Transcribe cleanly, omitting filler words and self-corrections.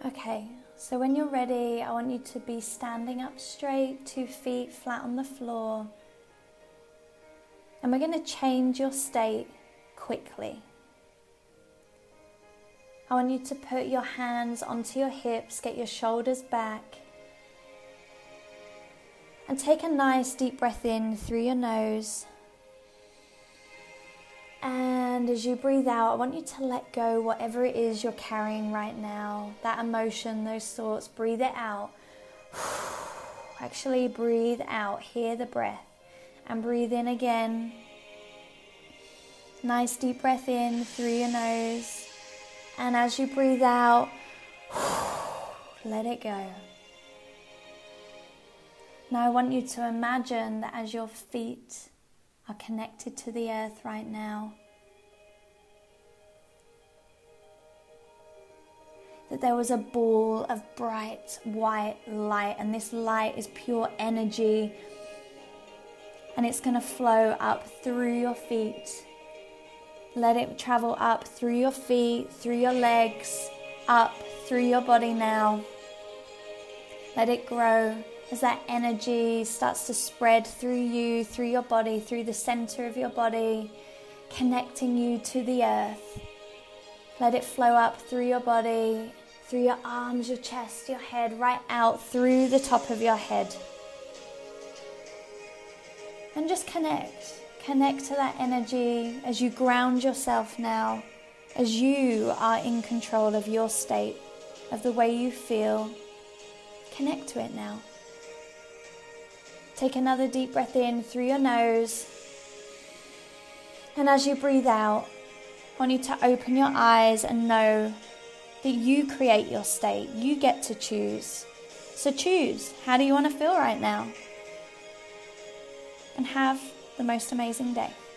Okay, so when you're ready, I want you to be standing up straight, 2 feet flat on the floor. And we're going to change your state quickly. I want you to put your hands onto your hips, get your shoulders back. And take a nice deep breath in through your nose. And as you breathe out, I want you to let go whatever it is you're carrying right now. That emotion, those thoughts, breathe it out. Actually breathe out, hear the breath. And breathe in again. Nice deep breath in through your nose. And as you breathe out, let it go. Now I want you to imagine that as your feet are connected to the earth right now, that there was a ball of bright white light, and this light is pure energy, and it's going to flow up through your feet. Let it travel up through your feet, through your legs, up through your body now. Let it grow as that energy starts to spread through you, through your body, through the center of your body, connecting you to the earth. Let it flow up through your body, through your arms, your chest, your head, right out through the top of your head. And just connect. Connect to that energy as you ground yourself now, as you are in control of your state, of the way you feel. Connect to it now. Take another deep breath in through your nose. And as you breathe out, I want you to open your eyes and know that you create your state. You get to choose. So choose. How do you want to feel right now? And have the most amazing day.